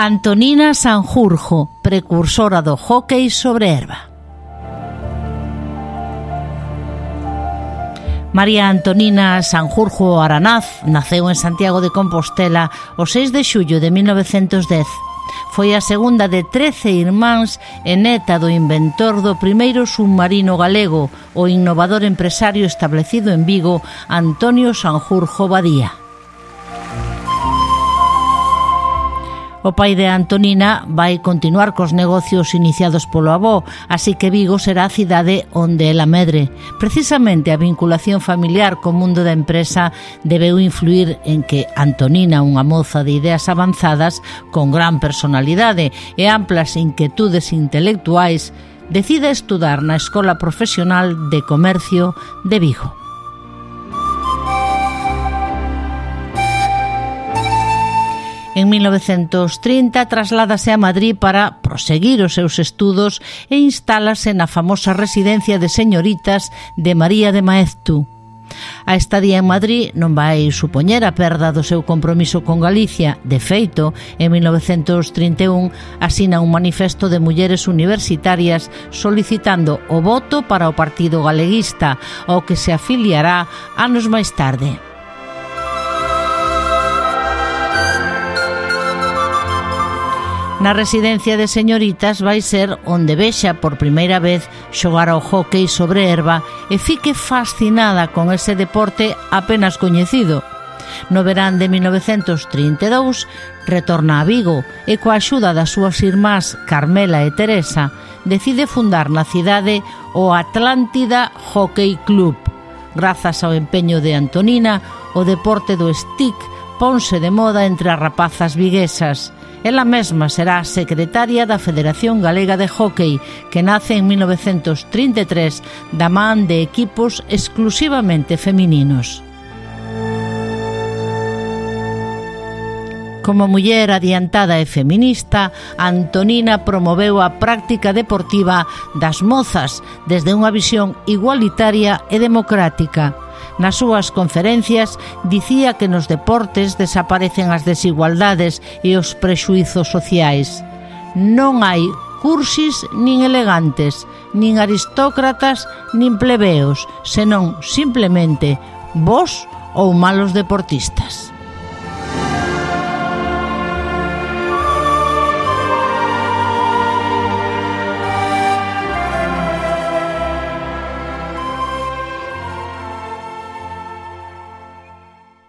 Antonina Sanjurjo, precursora do hóckey sobre herba. María Antonina Sanjurjo Aranaz naceu en Santiago de Compostela o 6 de xullo de 1910. Foi a segunda de 13 irmáns e neta do inventor do primeiro submarino galego, o innovador empresario establecido en Vigo, Antonio Sanjurjo Badía. O pai de Antonina vai continuar cos negocios iniciados polo avó, así que Vigo será a cidade onde ela medre. Precisamente a vinculación familiar co mundo da empresa debeu influir en que Antonina, unha moza de ideas avanzadas, con gran personalidade e amplas inquietudes intelectuais, decida estudar na Escola Profesional de Comercio de Vigo. En 1930 trasládase a Madrid para proseguir os seus estudos e instálase na famosa residencia de señoritas de María de Maeztu. A estadía en Madrid non vai supoñer a perda do seu compromiso con Galicia. De feito, en 1931 asina un manifesto de mulleres universitarias solicitando o voto para o Partido Galeguista, ao que se afiliará anos máis tarde. Na residencia de señoritas vai ser onde vexa por primeira vez xogar ao hóckey sobre herba e fique fascinada con ese deporte apenas coñecido. No verán de 1932 retorna a Vigo e coa axuda das súas irmás Carmela e Teresa decide fundar na cidade o Atlántida Hockey Club. Grazas ao empeño de Antonina, o deporte do stick ponse de moda entre as rapazas viguesas. Ela mesma será secretaria da Federación Galega de Hóckey, que nace en 1933 da man de equipos exclusivamente femininos. Como muller adiantada e feminista, Antonina promoveu a práctica deportiva das mozas desde unha visión igualitaria e democrática. Nas súas conferencias dicía que nos deportes desaparecen as desigualdades e os prexuizos sociais. Non hai cursis nin elegantes, nin aristócratas nin plebeos, senón simplemente bos ou malos deportistas.